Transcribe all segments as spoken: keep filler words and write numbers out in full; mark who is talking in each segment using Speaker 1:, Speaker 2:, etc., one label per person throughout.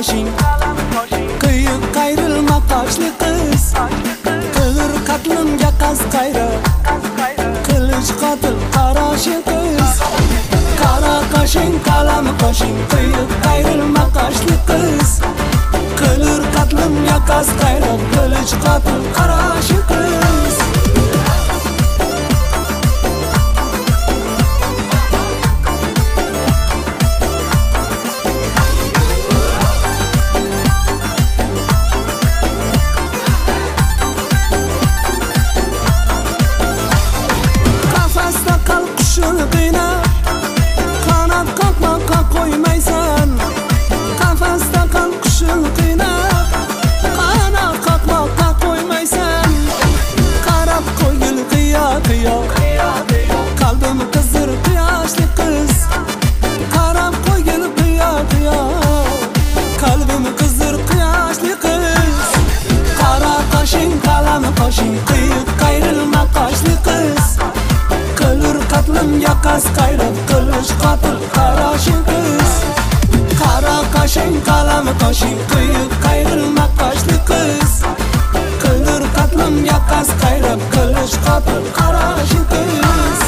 Speaker 1: qoshing, qiyiq qayrilma qoshli qiz, qilur qatlimga qasd qayra, qilich qotil qaroshin qiz. Qara qoshing, qalam qoshing, qiyiq qayrilma qoshli qiz, qilur qatlimga qasd qayra, qilich qotil qaroshin qiz. Kalbim kızır kıyaşlı kız, karab koyun kıya kıya. Kalbim kızır kıyaşlı kız, kara kaşın kalam kaşın, kıyık kayrılma kaşlı kız, kılır katlim yakas kayrab, kılıç katıl karaşın kız. Kara kaşın kalam kaşın, kıyık kayrılma kaşlı kız, kılır katlim yakas kayrab, kılıç katıl karaşın kız.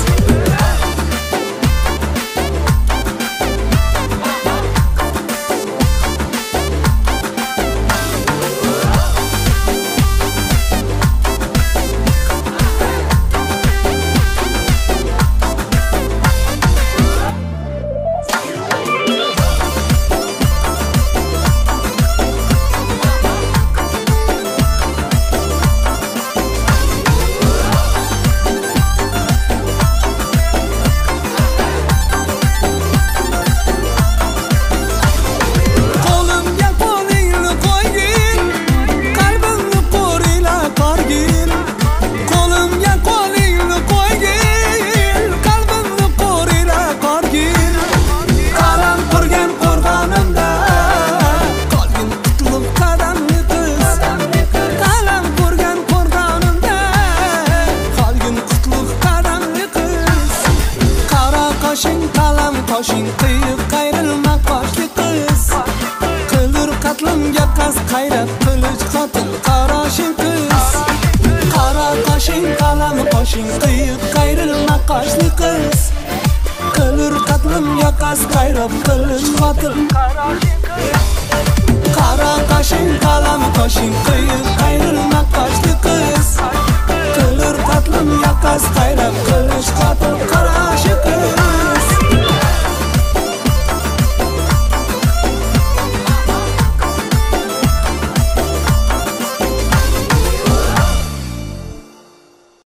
Speaker 1: Qoshing qiyiq qayrilma qoshli qiz, qilur qatlimga qasd qayrab, qilich qotil qaroshin qiz. Qara qoshing qalam qoshing, qiyiq qayrilma qoshli qiz, qilur qatlimga qasd qayrab, qilich qotil qaroshin qiz. Qara qoshing qalam qoshing, qiyiq